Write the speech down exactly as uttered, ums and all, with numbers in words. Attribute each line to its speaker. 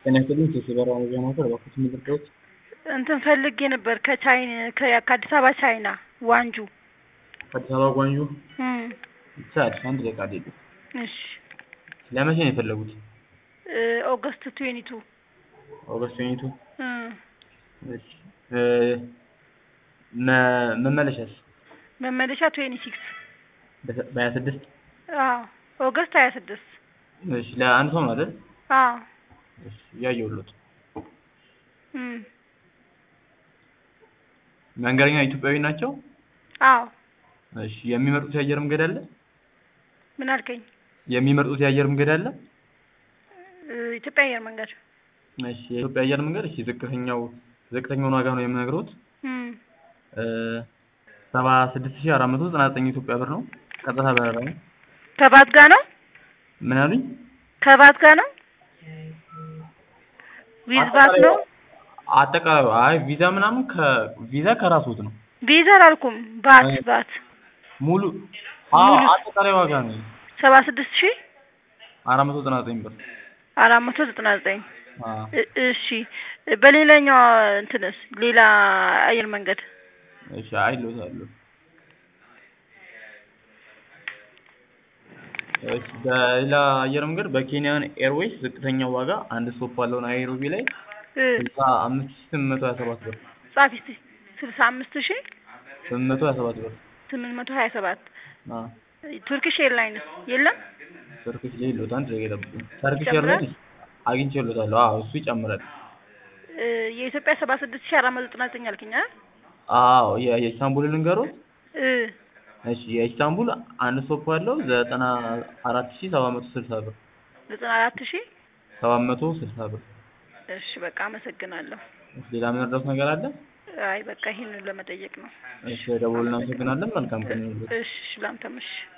Speaker 1: ጤና ይስጥልኝ ከሲበራ መረጃ ማዕከል እባክዎት ምንድነው?
Speaker 2: እንትን ፈልጌ ነበር ከቻይና ከአዲስ አበባ ቻይና ዋንጁ
Speaker 1: ከአዲስ አበባ ጓንጁ
Speaker 2: እም
Speaker 1: ይቻላል አንድ ደቂቃ ጠብቁኝ።
Speaker 2: እሺ
Speaker 1: ለመቼ ነው የፈለጉት?
Speaker 2: ኦገስት ሃያ ሁለት
Speaker 1: ኦገስት ሃያ ሁለት
Speaker 2: እም
Speaker 1: እሺ እ መመለሻስ?
Speaker 2: መመለሻ ሃያ ስድስት
Speaker 1: በሃያ ስድስት
Speaker 2: አዎ ኦገስት ሃያ ስድስት
Speaker 1: እሺ ለአንድ ሰው ነው አይደል?
Speaker 2: አዎ
Speaker 1: እሺ ያየሁልዎት
Speaker 2: እም
Speaker 1: መንገደኛ ኢትዮጵያዊ ናቸው?
Speaker 2: አዎ
Speaker 1: እሺ የሚመርጡት የአየር መንገድ አለ?
Speaker 2: ምን አልከኝ?
Speaker 1: የሚመርጡት የአየር መንገድ አለ?
Speaker 2: ኢትዮጵያ አየር መንገድ
Speaker 1: እሺ የኢትዮጵያ አየር መንገድ እሺ ዝቅተኛው ዝቅተኛውን ዋጋ ነው የምነግርዎት
Speaker 2: እም
Speaker 1: እ ሰባ ስድስት ሺህ አራት መቶ ዘጠና ዘጠኝ ኢትዮጵያ ብር ነው ቀጥታ በረራ ነው።
Speaker 2: ከባት ጋር ነው?
Speaker 1: ምን አሉኝ?
Speaker 2: ከባት ጋር ነው? ዊዝ ባት ነው?
Speaker 1: አጠቃላይ አይ ቪዛ ምናምን ከቪዛ ከራስዎት ነው።
Speaker 2: ቪዛ አላልኩም ባት ባት
Speaker 1: ሙሉ አዎ አጠቃላይ ዋጋ ነው
Speaker 2: ሰባ ስድስት ሺህ
Speaker 1: አራት መቶ ዘጠና ዘጠኝ ብር
Speaker 2: አራት መቶ ዘጠና ዘጠኝ
Speaker 1: አዎ
Speaker 2: እሺ በሌላኛው እንትንስ ሌላ አየር መንገድ
Speaker 1: እሺ አይሎታለሁ እሺ በሌላ አየር መንገድ በኬንያን ኤርዌይስ ዝቅተኛው ዋጋ አንድ ስቶፕ አለው ናይሮቢ ላይ ስልሳ አምስት ሺህ ስምንት መቶ ሀያ ሰባት ብር
Speaker 2: ጻፊ እስቲ ስልሳ አምስት ሺህ
Speaker 1: ስምንት መቶ ሀያ ሰባት ብር
Speaker 2: ስምንት መቶ ሀያ ሰባት
Speaker 1: አዎ
Speaker 2: ቱርኪሽ ኤርላይንስ የለም?
Speaker 1: ቱርኪሽ የለውም አንድ ደቂቃ ይጠብቁኝ ቱርኪሽ ኤርላይንስ አግኝቼልዎታለሁ አዎ እሱ ይጨምራል
Speaker 2: የኢትዮጵያ ሰባ ስድስት ሺህ አራት መቶ ዘጠና ዘጠኝ አልከኝ አይደል?
Speaker 1: አዎ የኢስታንቡል ልንገርዎት?
Speaker 2: እ
Speaker 1: እሺ የኢስታንቡል አንድ ስቶፕ አለው ዘጠና አራት ሺህ ሰባት መቶ ስልሳ ብር
Speaker 2: ዘጠና አራት ሺህ
Speaker 1: ሰባት መቶ ስልሳ ብር
Speaker 2: እሺ በቃ አመሰግናለሁ።
Speaker 1: ሌላ የምንረዳዎት ነገር አለ?
Speaker 2: አይ በቃ ይሄንን ለመጠየቅ ነው።
Speaker 1: እሺ ደውልና አመሰግናለን መልካም ቀን ይሁንልዎት።
Speaker 2: እሺ ላንተም እሺ